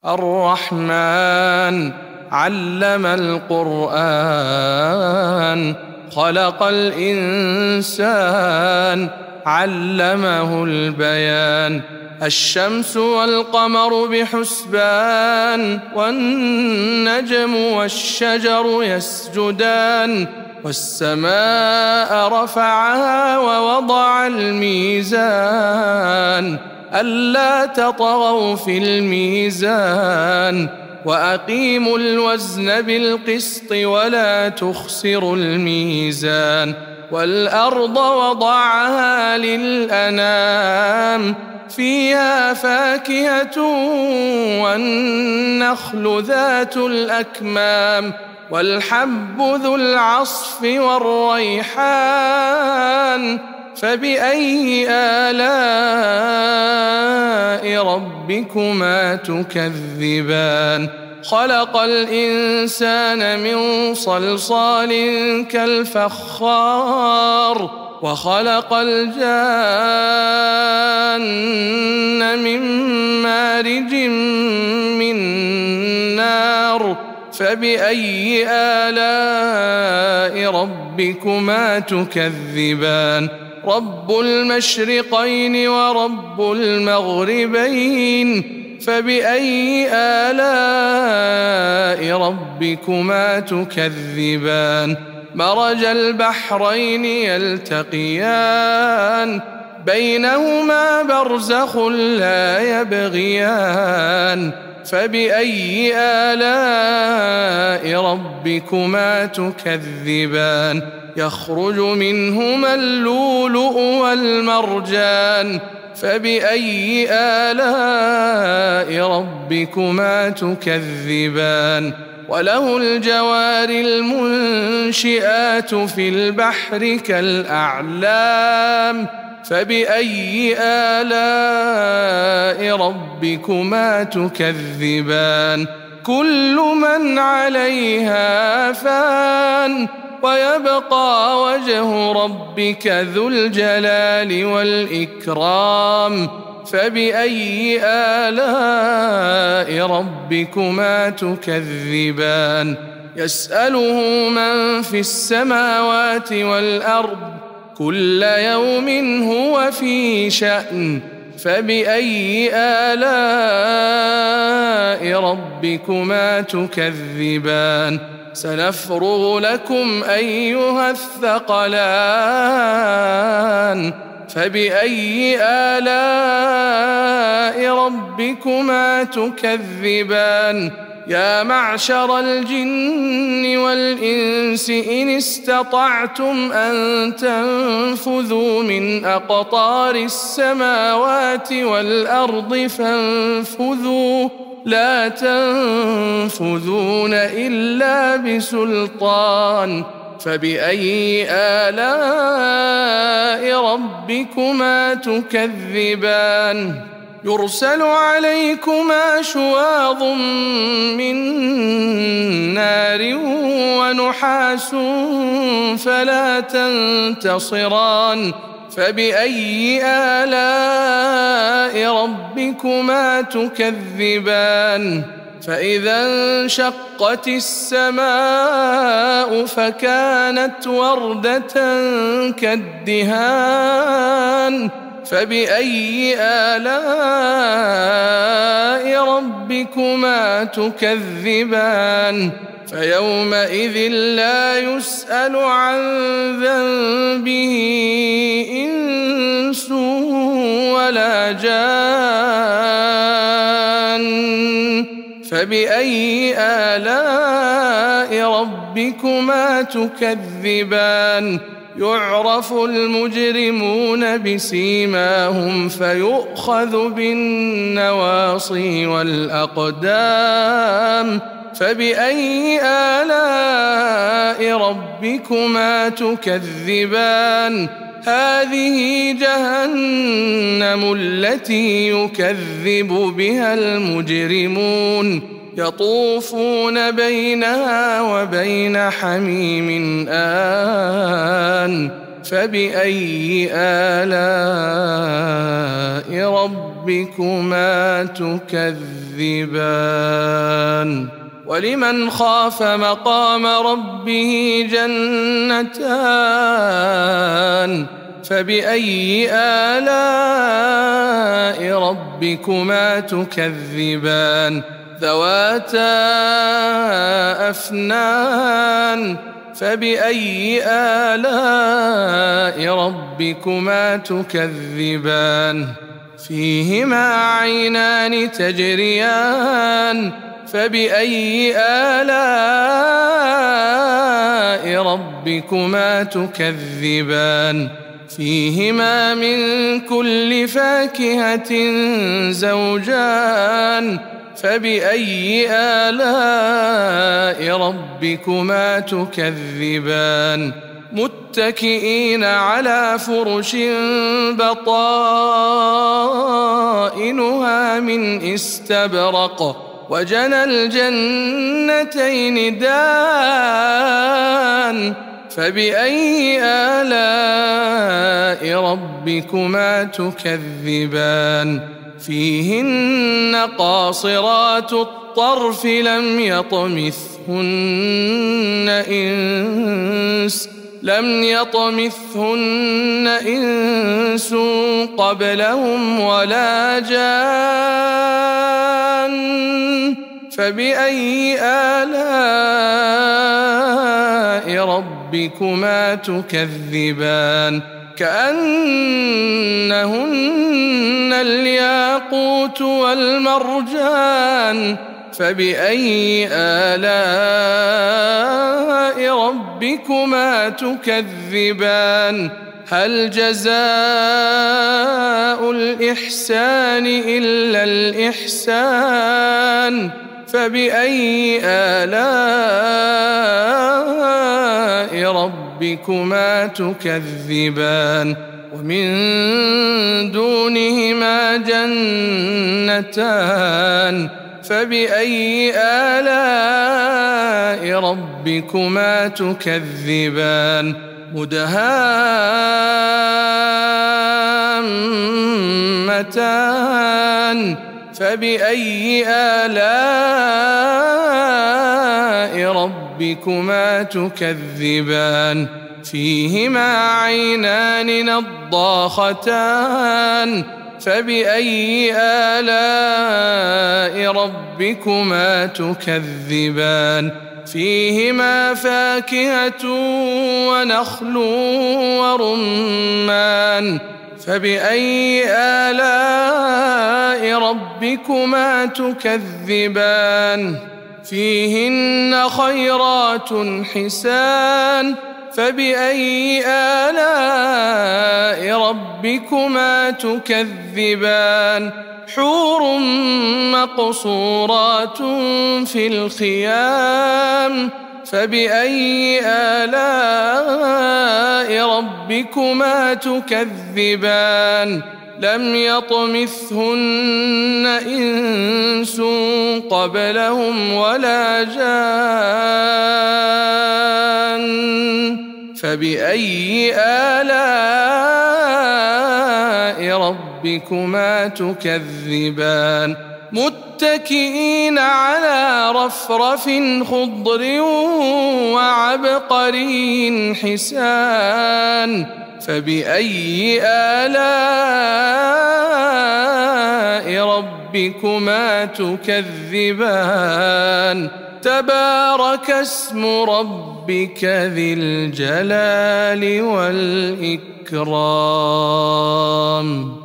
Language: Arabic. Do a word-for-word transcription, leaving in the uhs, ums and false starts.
الرحمن علم القرآن خلق الإنسان علمه البيان. الشمس والقمر بحسبان والنجم والشجر يسجدان والسماء رفعها ووضع الميزان ألا تطغوا في الميزان وأقيموا الوزن بالقسط ولا تخسروا الميزان. والأرض وضعها للأنام فيها فاكهة والنخل ذات الأكمام والحب ذو العصف والريحان فبأي آلاء ربكما تكذبان. خلق الإنسان من صلصال كالفخار وخلق الجان من مارج من نار فبأي آلاء ربكما تكذبان. رب المشرقين ورب المغربين فبأي آلاء ربكما تكذبان. مرج البحرين يلتقيان بينهما برزخ لا يبغيان فبأي آلاء ربكما تكذبان. يخرج منهما اللؤلؤ والمرجان فبأي آلاء ربكما تكذبان. وله الجوار المنشئات في البحر كالأعلام فبأي آلاء ربكما تكذبان. كل من عليها فان ويبقى وجه ربك ذو الجلال والإكرام فبأي آلاء ربكما تكذبان. يسأله من في السماوات والأرض كل يوم هو في شأن فبأي آلاء ربكما تكذبان. سنفرغ لكم أيها الثقلان فبأي آلاء ربكما تكذبان. يا معشر الجن والإنس إن استطعتم أن تنفذوا من أقطار السماوات والأرض فانفذوا لا تنفذون إلا بسلطان فبأي آلاء ربكما تكذبان. يرسل عليكما شواظ من نار ونحاس فلا تنتصران فبأي آلاء ربكما تكذبان. فإذا انشقت السماء فكانت وردة كالدهان فبأي آلاء ربكما تكذبان. فيومئذ لا يسأل عن ذنبه إنس ولا جان فبأي آلاء ربكما تكذبان. يعرف المجرمون بسيماهم فيؤخذ بالنواصي والأقدام فبأي آلاء ربكما تكذبان. هذه جهنم التي يكذب بها المجرمون يطوفون بينها وبين حميم آن فبأي آلاء ربكما ربكما تكذبان ولمن خاف مقام ربه جنتان فبأي آلاء ربكما تكذبان ذواتا أفنان فبأي آلاء ربكما تكذبان فيهما عينان تجريان فبأي آلاء ربكما تكذبان فيهما من كل فاكهة زوجان فبأي آلاء ربكما تكذبان متكئين على فرش بطائنها من استبرق وجنى الجنتين دان فبأي آلاء ربكما تكذبان فيهن قاصرات الطرف لم يطمثهن إنس لم يطمثهن إنس قبلهم ولا جان فبأي آلاء ربكما تكذبان كأنهن الياقوت والمرجان فبأي آلاء ربكما تكذبان هل جزاء الإحسان إلا الإحسان فبأي آلاء ربكما تكذبان ومن دونهما جنتان فبأي آلاء ربكما تكذبان مدهامتان فبأي آلاء ربكما تكذبان فيهما عينان نضاختان فبأي آلاء ربكما تكذبان فيهما فاكهة ونخل ورمان فبأي آلاء ربكما تكذبان فيهن خيرات حسان فبأي آلاء ربكما تكذبان حور مقصورات في الخيام فبأي آلاء ربكما تكذبان لم يطمثهن إنس قبلهم ولا جان فبأي آلاء ربكما تكذبان متكئين على رفرف خضر وعبقري حسان فبأي آلاء ربكما تكذبان تبارك اسم ربك ذي الجلال والإكرام.